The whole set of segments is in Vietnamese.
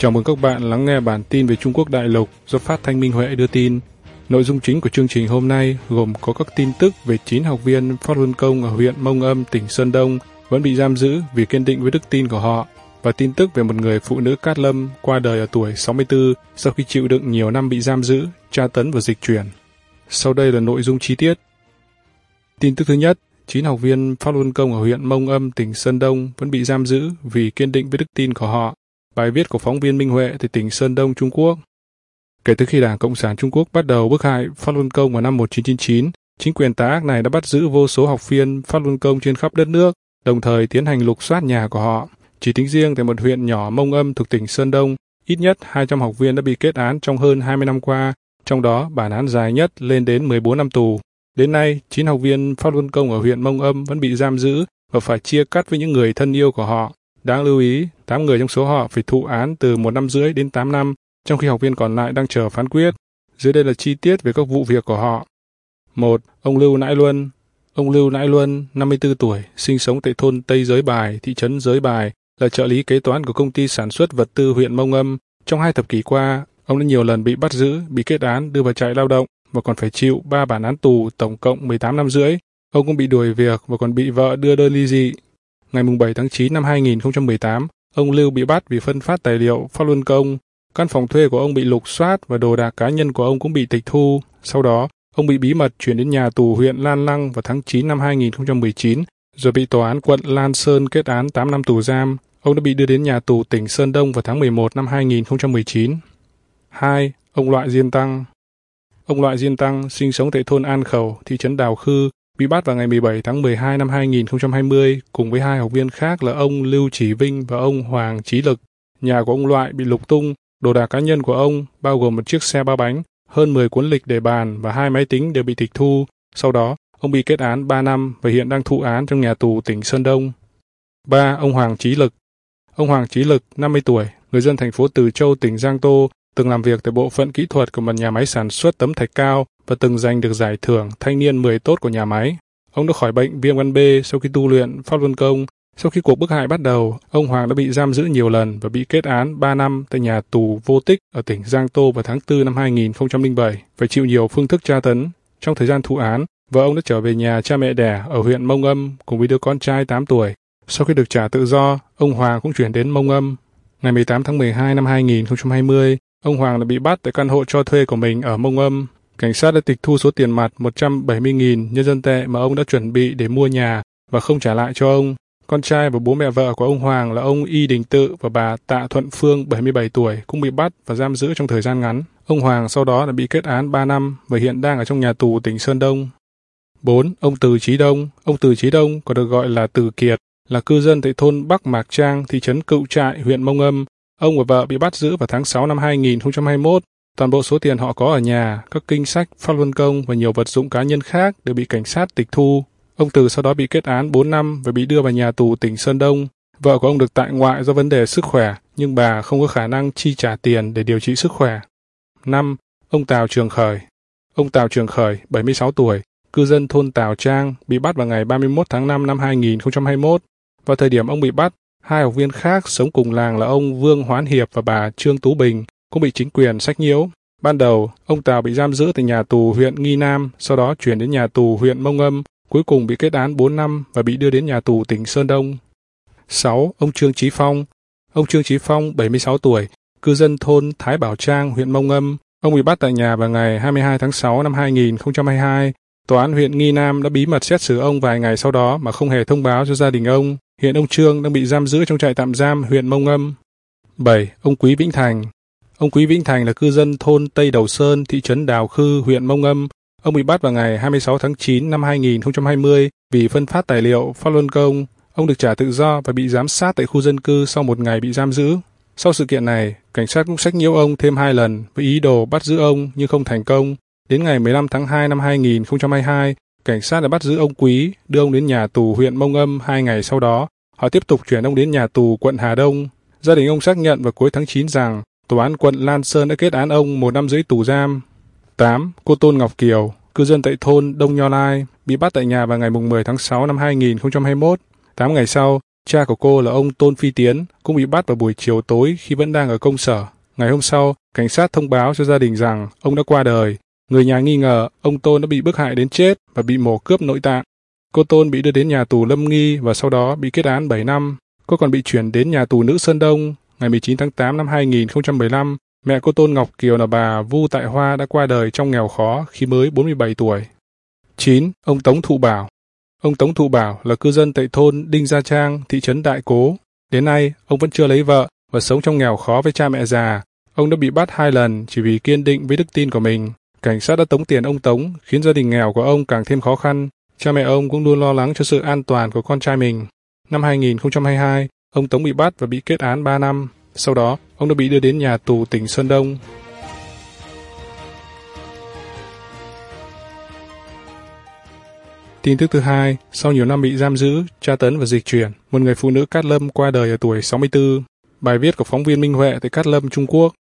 Chào mừng các bạn lắng nghe bản tin về Trung Quốc đại lục do Phát thanh Minh Huệ đưa tin. Nội dung chính của chương trình hôm nay gồm có các tin tức về 9 học viên Pháp Luân Công ở huyện Mông Âm, tỉnh Sơn Đông vẫn bị giam giữ vì kiên định với đức tin của họ, và tin tức về một người phụ nữ Cát Lâm qua đời ở tuổi 64 sau khi chịu đựng nhiều năm bị giam giữ, tra tấn và dịch chuyển. Sau đây là nội dung chi tiết. Tin tức thứ nhất, 9 học viên Pháp Luân Công ở huyện Mông Âm, tỉnh Sơn Đông vẫn bị giam giữ vì kiên định với đức tin của họ. Bài viết của phóng viên Minh Huệ từ tỉnh Sơn Đông, Trung Quốc. Kể từ khi Đảng Cộng sản Trung Quốc bắt đầu bức hại Pháp Luân Công vào năm 1999, chính quyền tà ác này đã bắt giữ vô số học viên Pháp Luân Công trên khắp đất nước, đồng thời tiến hành lục soát nhà của họ. Chỉ tính riêng tại một huyện nhỏ Mông Âm thuộc tỉnh Sơn Đông, ít nhất 200 học viên đã bị kết án trong hơn 20 năm qua, trong đó bản án dài nhất lên đến 14 năm tù. Đến nay, 9 học viên Pháp Luân Công ở huyện Mông Âm vẫn bị giam giữ và phải chia cắt với những người thân yêu của họ. Đáng lưu ý, 8 người trong số họ phải thụ án từ 1 năm rưỡi đến 8 năm, trong khi học viên còn lại đang chờ phán quyết. Dưới đây là chi tiết về các vụ việc của họ. 1. Ông Lưu Nãi Luân. Ông Lưu Nãi Luân, 54 tuổi, sinh sống tại thôn Tây Giới Bài, thị trấn Giới Bài, là trợ lý kế toán của công ty sản xuất vật tư huyện Mông Âm. Trong 2 thập kỷ qua, ông đã nhiều lần bị bắt giữ, bị kết án, đưa vào trại lao động và còn phải chịu 3 bản án tù, tổng cộng 18 năm rưỡi. Ông cũng bị đuổi việc và còn bị vợ đưa đơn ly dị. Ngày 7 tháng 9 năm 2018, ông Lưu bị bắt vì phân phát tài liệu Pháp Luân Công. Căn phòng thuê của ông bị lục soát và đồ đạc cá nhân của ông cũng bị tịch thu. Sau đó, ông bị bí mật chuyển đến nhà tù huyện Lan Lăng vào tháng 9 năm 2019, rồi bị tòa án quận Lan Sơn kết án 8 năm tù giam. Ông đã bị đưa đến nhà tù tỉnh Sơn Đông vào tháng 11 năm 2019. 2. Ông Loại Diên Tăng. Ông Loại Diên Tăng sinh sống tại thôn An Khẩu, thị trấn Đào Khư, bị bắt vào ngày 17 tháng 12 năm 2020 cùng với 2 học viên khác là ông Lưu Chỉ Vinh và ông Hoàng Chí Lực. Nhà của ông Loại bị lục tung, đồ đạc cá nhân của ông bao gồm một chiếc xe 3 bánh, hơn 10 cuốn lịch để bàn và 2 máy tính đều bị tịch thu. Sau đó, ông bị kết án 3 năm và hiện đang thụ án trong nhà tù tỉnh Sơn Đông. 3. Ông Hoàng Chí Lực. Ông Hoàng Chí Lực, 50 tuổi, người dân thành phố Từ Châu, tỉnh Giang Tô, từng làm việc tại bộ phận kỹ thuật của một nhà máy sản xuất tấm thạch cao và từng giành được giải thưởng thanh niên 10 tốt của nhà máy. Ông đã khỏi bệnh viêm gan B sau khi tu luyện Pháp Luân Công. Sau khi cuộc bức hại bắt đầu, ông Hoàng đã bị giam giữ nhiều lần và bị kết án 3 năm tại nhà tù Vô Tích ở tỉnh Giang Tô vào tháng 4 năm 2007, phải chịu nhiều phương thức tra tấn. Trong thời gian thụ án, vợ ông đã trở về nhà cha mẹ đẻ ở huyện Mông Âm cùng với đứa con trai 8 tuổi. Sau khi được trả tự do, ông Hoàng cũng chuyển đến Mông Âm. Ngày 18 tháng 12 năm 2020, ông Hoàng đã bị bắt tại căn hộ cho thuê của mình ở Mông Âm. Cảnh sát đã tịch thu số tiền mặt 170.000 nhân dân tệ mà ông đã chuẩn bị để mua nhà và không trả lại cho ông. Con trai và bố mẹ vợ của ông Hoàng là ông Y Đình Tự và bà Tạ Thuận Phương, 77 tuổi, cũng bị bắt và giam giữ trong thời gian ngắn. Ông Hoàng sau đó đã bị kết án 3 năm và hiện đang ở trong nhà tù tỉnh Sơn Đông. 4. Ông Từ Chí Đông. Ông Từ Chí Đông, còn được gọi là Từ Kiệt, là cư dân tại thôn Bắc Mạc Trang, thị trấn Cựu Trại, huyện Mông Âm. Ông và vợ bị bắt giữ vào tháng 6 năm 2021. Toàn bộ số tiền họ có ở nhà, các kinh sách, Pháp Luân Công và nhiều vật dụng cá nhân khác đều bị cảnh sát tịch thu. Ông Từ sau đó bị kết án 4 năm và bị đưa vào nhà tù tỉnh Sơn Đông. Vợ của ông được tại ngoại do vấn đề sức khỏe, nhưng bà không có khả năng chi trả tiền để điều trị sức khỏe. 5. Ông Tào Trường Khởi. Ông Tào Trường Khởi, 76 tuổi, cư dân thôn Tào Trang, bị bắt vào ngày 31 tháng 5 năm 2021. Vào thời điểm ông bị bắt, 2 học viên khác sống cùng làng là ông Vương Hoán Hiệp và bà Trương Tú Bình cũng bị chính quyền sách nhiễu. Ban đầu, ông Tào bị giam giữ tại nhà tù huyện Nghi Nam, sau đó chuyển đến nhà tù huyện Mông Âm, cuối cùng bị kết án 4 năm và bị đưa đến nhà tù tỉnh Sơn Đông. 6. Ông Trương Chí Phong. Ông Trương Chí Phong, 76 tuổi, cư dân thôn Thái Bảo Trang, huyện Mông Âm. Ông bị bắt tại nhà vào ngày 22 tháng 6 năm 2022. Tòa án huyện Nghi Nam đã bí mật xét xử ông vài ngày sau đó mà không hề thông báo cho gia đình ông. Hiện ông Trương đang bị giam giữ trong trại tạm giam huyện Mông Âm. 7. Ông Quý Vĩnh Thành. Ông Quý Vĩnh Thành là cư dân thôn Tây Đầu Sơn, thị trấn Đào Khư, huyện Mông Âm. Ông bị bắt vào ngày 26 tháng 9 năm 2020 vì phân phát tài liệu Pháp Luân Công. Ông được trả tự do và bị giám sát tại khu dân cư sau 1 ngày bị giam giữ. Sau sự kiện này, cảnh sát cũng sách nhiễu ông thêm 2 lần với ý đồ bắt giữ ông nhưng không thành công. Đến ngày 15 tháng 2 năm 2022, cảnh sát đã bắt giữ ông Quý, đưa ông đến nhà tù huyện Mông Âm 2 ngày sau đó. Họ tiếp tục chuyển ông đến nhà tù quận Hà Đông. Gia đình ông xác nhận vào cuối tháng 9 rằng tòa án quận Lan Sơn đã kết án ông 1 năm rưỡi tù giam. 8. Cô Tôn Ngọc Kiều, cư dân tại thôn Đông Nho Lai, bị bắt tại nhà vào ngày 10 tháng 6 năm 2021. 8 ngày sau, Cha của cô là ông Tôn Phi Tiến cũng bị bắt vào buổi chiều tối khi vẫn đang ở công sở. Ngày hôm sau, cảnh sát thông báo cho gia đình rằng ông đã qua đời. Người nhà nghi ngờ ông Tôn đã bị bức hại đến chết và bị mổ cướp nội tạng. Cô Tôn bị đưa đến nhà tù Lâm Nghi và sau đó bị kết án 7 năm. Cô còn bị chuyển đến nhà tù nữ Sơn Đông. Ngày 19 tháng 8 năm 2015, mẹ cô Tôn Ngọc Kiều là bà Vu Tại Hoa đã qua đời trong nghèo khó khi mới 47 tuổi. 9. Ông Tống Thụ Bảo. Ông Tống Thụ Bảo là cư dân tại thôn Đinh Gia Trang, thị trấn Đại Cố. Đến nay, ông vẫn chưa lấy vợ và sống trong nghèo khó với cha mẹ già. Ông đã bị bắt 2 lần chỉ vì kiên định với đức tin của mình. Cảnh sát đã tống tiền ông Tống, khiến gia đình nghèo của ông càng thêm khó khăn. Cha mẹ ông cũng luôn lo lắng cho sự an toàn của con trai mình. Năm 2022, ông Tống bị bắt và bị kết án 3 năm. Sau đó, ông đã bị đưa đến nhà tù tỉnh Sơn Đông. Tin tức thứ hai, sau nhiều năm bị giam giữ, tra tấn và dịch chuyển, một người phụ nữ Cát Lâm qua đời ở tuổi 64. Bài viết của phóng viên Minh Huệ tại Cát Lâm, Trung Quốc.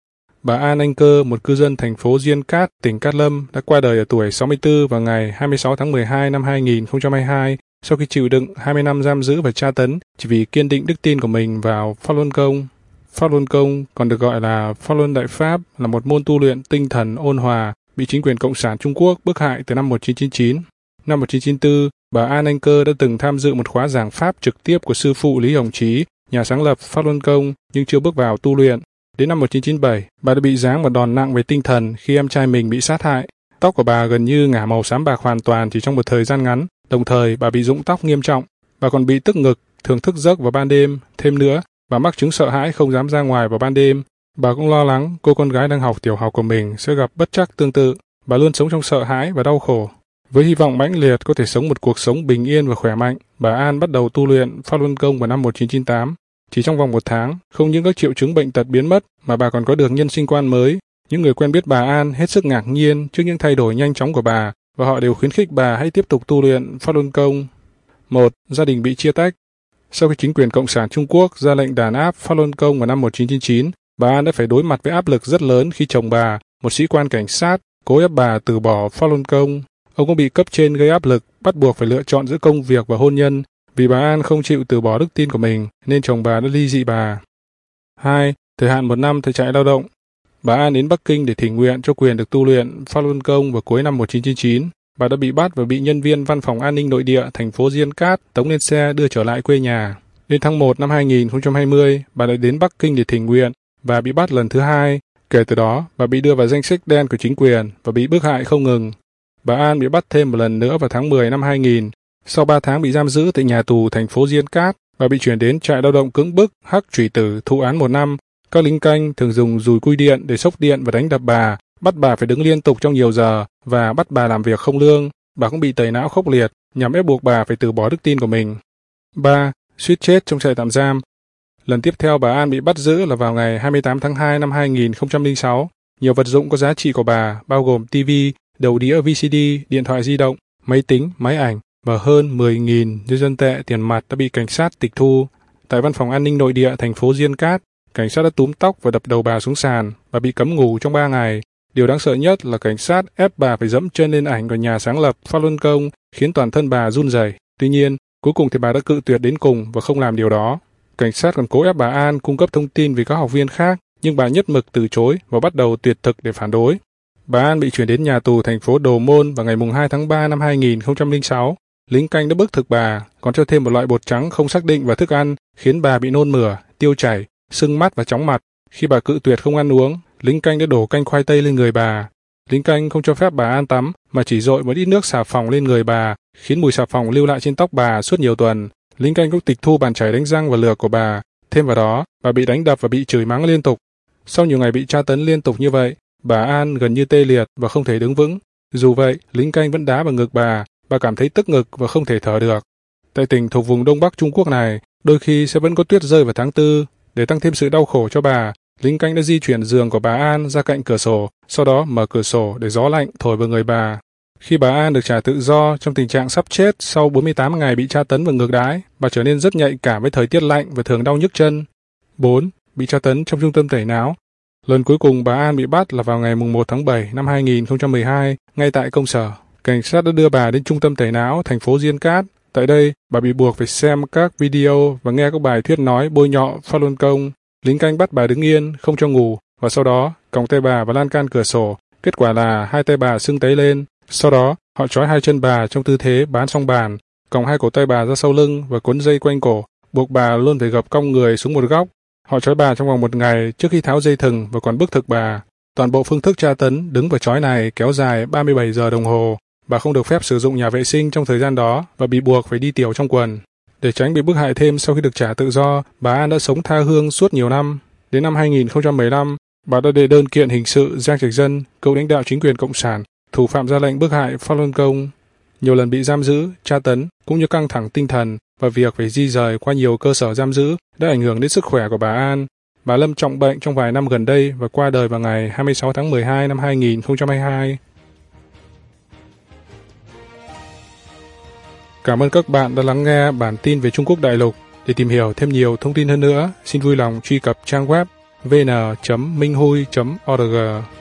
Bà An Anh Cơ, một cư dân thành phố Diên Cát, tỉnh Cát Lâm, đã qua đời ở tuổi 64 vào ngày 26 tháng 12 năm 2022, sau khi chịu đựng 20 năm giam giữ và tra tấn chỉ vì kiên định đức tin của mình vào Pháp Luân Công. Pháp Luân Công, còn được gọi là Pháp Luân Đại Pháp, là một môn tu luyện tinh thần ôn hòa, bị chính quyền Cộng sản Trung Quốc bức hại từ năm 1999. Năm 1994, bà An Anh Cơ đã từng tham dự một khóa giảng Pháp trực tiếp của sư phụ Lý Hồng Chí, nhà sáng lập Pháp Luân Công, nhưng chưa bước vào tu luyện. Đến năm 1997, bà đã bị giáng một đòn nặng về tinh thần khi em trai mình bị sát hại. Tóc của bà gần như ngả màu xám bạc hoàn toàn chỉ trong một thời gian ngắn, đồng thời bà bị rụng tóc nghiêm trọng. Bà còn bị tức ngực, thường thức giấc vào ban đêm. Thêm nữa, bà mắc chứng sợ hãi không dám ra ngoài vào ban đêm. Bà cũng lo lắng cô con gái đang học tiểu học của mình sẽ gặp bất trắc tương tự. Bà luôn sống trong sợ hãi và đau khổ. Với hy vọng mãnh liệt có thể sống một cuộc sống bình yên và khỏe mạnh, bà An bắt đầu tu luyện Pháp Luân Công vào năm 1998. Chỉ trong vòng 1 tháng, không những các triệu chứng bệnh tật biến mất mà bà còn có được nhân sinh quan mới. Những người quen biết bà An hết sức ngạc nhiên trước những thay đổi nhanh chóng của bà và họ đều khuyến khích bà hãy tiếp tục tu luyện Pháp Luân Công. 1. Gia đình bị chia tách. Sau khi chính quyền Cộng sản Trung Quốc ra lệnh đàn áp Pháp Luân Công vào năm 1999, bà An đã phải đối mặt với áp lực rất lớn khi chồng bà, một sĩ quan cảnh sát, cố ép bà từ bỏ Pháp Luân Công. Ông cũng bị cấp trên gây áp lực, bắt buộc phải lựa chọn giữa công việc và hôn nhân. Vì bà An không chịu từ bỏ đức tin của mình, nên chồng bà đã ly dị bà. 2. Thời hạn 1 năm tại trại lao động. Bà An đến Bắc Kinh để thỉnh nguyện cho quyền được tu luyện Pháp Luân Công vào cuối năm 1999. Bà đã bị bắt và bị nhân viên văn phòng an ninh nội địa thành phố Diên Cát tống lên xe đưa trở lại quê nhà. Đến tháng 1 năm 2020, bà đã đến Bắc Kinh để thỉnh nguyện và bị bắt lần thứ 2. Kể từ đó, bà bị đưa vào danh sách đen của chính quyền và bị bức hại không ngừng. Bà An bị bắt thêm một lần nữa vào tháng 10 năm 2000. Sau 3 tháng bị giam giữ tại nhà tù thành phố Diên Cát, bà bị chuyển đến trại lao động cưỡng bức Hắc Chủy Tử thụ án 1 năm. Các lính canh thường dùng dùi cui điện để xốc điện và đánh đập bà, bắt bà phải đứng liên tục trong nhiều giờ và bắt bà làm việc không lương. Bà cũng bị tẩy não khốc liệt nhằm ép buộc bà phải từ bỏ đức tin của mình. 3. Suýt chết trong trại tạm giam. Lần tiếp theo bà An bị bắt giữ là vào ngày 28 tháng 2 năm 2006. Nhiều vật dụng có giá trị của bà, bao gồm TV, đầu đĩa VCD, điện thoại di động, máy tính, máy ảnh và hơn 10.000 nhân dân tệ tiền mặt đã bị cảnh sát tịch thu. Tại văn phòng an ninh nội địa thành phố Diên Cát, cảnh sát đã túm tóc và đập đầu bà xuống sàn và bị cấm ngủ trong 3 ngày. Điều đáng sợ nhất là cảnh sát ép bà phải dẫm chân lên ảnh của nhà sáng lập Pháp Luân Công, khiến toàn thân bà run rẩy. Tuy nhiên, cuối cùng thì bà đã cự tuyệt đến cùng và không làm điều đó. Cảnh sát còn cố ép bà An cung cấp thông tin về các học viên khác, nhưng bà nhất mực từ chối và bắt đầu tuyệt thực để phản đối. Bà An bị chuyển đến nhà tù thành phố Đồ Môn vào ngày 2 tháng 3 năm 2006. Lính canh đã bức thực bà, còn cho thêm một loại bột trắng không xác định vào thức ăn, khiến bà bị nôn mửa, tiêu chảy, sưng mắt và chóng mặt. Khi bà cự tuyệt không ăn uống, lính canh đã đổ canh khoai tây lên người bà. Lính canh không cho phép bà An tắm, mà chỉ dội một ít nước xà phòng lên người bà, khiến mùi xà phòng lưu lại trên tóc bà suốt nhiều tuần. Lính canh cũng tịch thu bàn chải đánh răng và lược của bà. Thêm vào đó, bà bị đánh đập và bị chửi mắng liên tục. Sau nhiều ngày bị tra tấn liên tục như vậy, bà An gần như tê liệt và không thể đứng vững. Dù vậy, lính canh vẫn đá vào ngực bà cảm thấy tức ngực và không thể thở được. Tại tỉnh thuộc vùng Đông Bắc Trung Quốc này, đôi khi sẽ vẫn có tuyết rơi vào tháng 4. Để tăng thêm sự đau khổ cho bà, lính canh đã di chuyển giường của bà An ra cạnh cửa sổ, sau đó mở cửa sổ để gió lạnh thổi vào người bà. Khi bà An được trả tự do trong tình trạng sắp chết sau 48 ngày bị tra tấn và ngược đãi, bà trở nên rất nhạy cảm với thời tiết lạnh và thường đau nhức chân. 4. Bị tra tấn trong trung tâm tẩy não. Lần cuối cùng bà An bị bắt là vào ngày 1 tháng 7 năm 2012, ngay tại công sở. Cảnh sát đã đưa bà đến trung tâm tẩy não thành phố Diên Cát. Tại đây, bà bị buộc phải xem các video và nghe các bài thuyết nói bôi nhọ Phát Luân Công. Lính canh bắt bà đứng yên, không cho ngủ, và sau đó còng tay bà vào lan can cửa sổ. Kết quả là hai tay bà sưng tấy lên. Sau đó, họ trói hai chân bà trong tư thế bán song bàn, còng hai cổ tay bà ra sau lưng và cuốn dây quanh cổ, buộc bà luôn phải gập cong người xuống một góc. Họ trói bà trong vòng 1 ngày trước khi tháo dây thừng và còn bức thực bà. Toàn bộ phương thức tra tấn đứng và trói này kéo dài 37 giờ đồng hồ. Bà không được phép sử dụng nhà vệ sinh trong thời gian đó và bị buộc phải đi tiểu trong quần. Để tránh bị bức hại thêm sau khi được trả tự do, bà An đã sống tha hương suốt nhiều năm. Đến năm 2015, bà đã đệ đơn kiện hình sự Giang Trạch Dân, cựu lãnh đạo chính quyền Cộng sản, thủ phạm ra lệnh bức hại Phát Luân Công. Nhiều lần bị giam giữ, tra tấn, cũng như căng thẳng tinh thần và việc phải di rời qua nhiều cơ sở giam giữ đã ảnh hưởng đến sức khỏe của bà An. Bà lâm trọng bệnh trong vài năm gần đây và qua đời vào ngày 26 tháng 12 năm 2022. Cảm ơn các bạn đã lắng nghe bản tin về Trung Quốc đại lục. Để tìm hiểu thêm nhiều thông tin hơn nữa, xin vui lòng truy cập trang web vn.minhui.org.